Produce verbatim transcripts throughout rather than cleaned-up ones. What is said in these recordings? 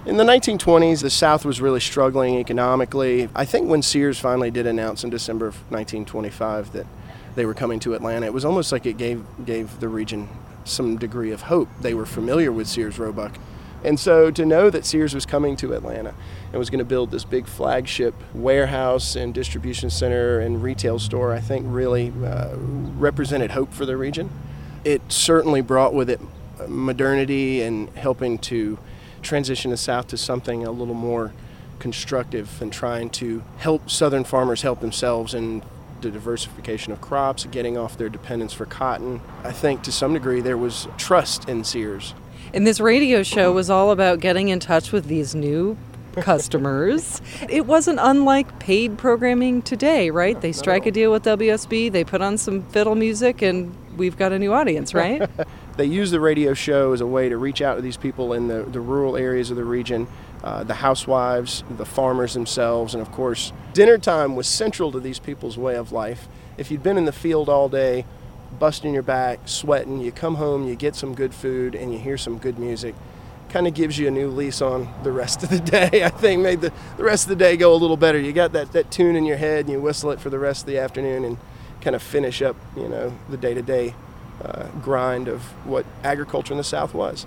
In the nineteen twenties, the South was really struggling economically. I think when Sears finally did announce in December of nineteen twenty-five that they were coming to Atlanta, it was almost like it gave gave the region some degree of hope. They were familiar with Sears Roebuck. And so to know that Sears was coming to Atlanta and was going to build this big flagship warehouse and distribution center and retail store, I think really uh, represented hope for the region. It certainly brought with it modernity and helping to transition the South to something a little more constructive and trying to help Southern farmers help themselves in the diversification of crops, getting off their dependence for cotton. I think to some degree there was trust in Sears. And this radio show was all about getting in touch with these new customers. It wasn't unlike paid programming today, right? They strike a deal with W S B, they put on some fiddle music, and we've got a new audience, right? They use the radio show as a way to reach out to these people in the, the rural areas of the region, uh, the housewives, the farmers themselves, and of course, dinner time was central to these people's way of life. If you'd been in the field all day, busting your back, sweating, you come home, you get some good food, and you hear some good music, kind of gives you a new lease on the rest of the day. I think made the, the rest of the day go a little better. You got that, that tune in your head, and you whistle it for the rest of the afternoon and kind of finish up, you know, the day-to-day uh, grind of what agriculture in the South was.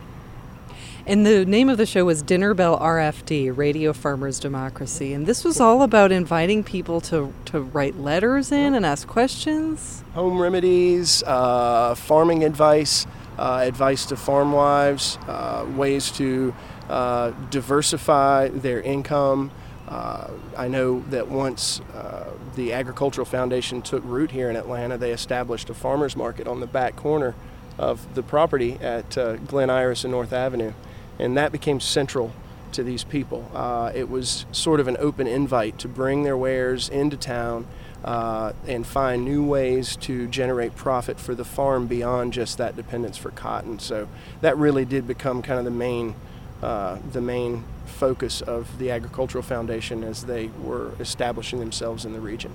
And the name of the show was Dinner Bell R F D, Radio Farmers Democracy. And this was all about inviting people to, to write letters in and ask questions. Home remedies, uh, farming advice, uh, advice to farm wives, uh, ways to uh, diversify their income. Uh, I know that once uh, the Agricultural Foundation took root here in Atlanta, they established a farmer's market on the back corner of the property at uh, Glen Iris and North Avenue. And that became central to these people. Uh, it was sort of an open invite to bring their wares into town uh, and find new ways to generate profit for the farm beyond just that dependence for cotton. So that really did become kind of the main, uh, the main focus of the Agricultural Foundation as they were establishing themselves in the region.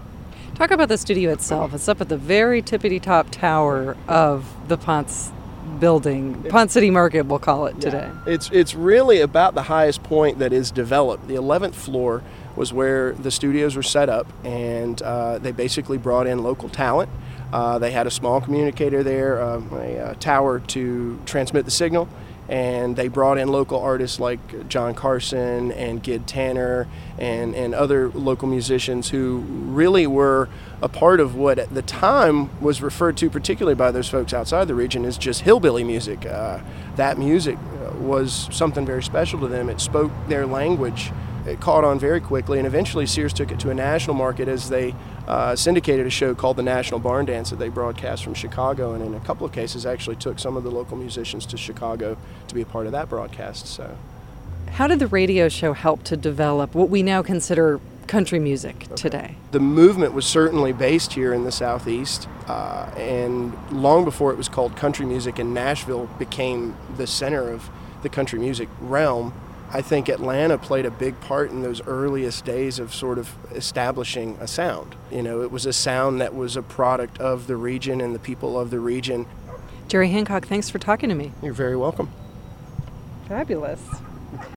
Talk about the studio itself. It's up at the very tippity-top tower of the Ponce building, Ponce City Market, we'll call it today. Yeah. It's it's really about the highest point that is developed. The eleventh floor was where the studios were set up, and uh, they basically brought in local talent. Uh, they had a small communicator there, uh, a, a tower to transmit the signal, and they brought in local artists like John Carson and Gid Tanner and, and other local musicians who really were a part of what at the time was referred to, particularly by those folks outside the region, as just hillbilly music. Uh, that music was something very special to them. It spoke their language. It caught on very quickly, and eventually Sears took it to a national market as they uh, syndicated a show called the National Barn Dance that they broadcast from Chicago, and in a couple of cases actually took some of the local musicians to Chicago to be a part of that broadcast. So, how did the radio show help to develop what we now consider country music okay. today? The movement was certainly based here in the Southeast, uh, and long before it was called country music, and Nashville became the center of the country music realm, I think Atlanta played a big part in those earliest days of sort of establishing a sound. You know, it was a sound that was a product of the region and the people of the region. Jerry Hancock, thanks for talking to me. You're very welcome. Fabulous.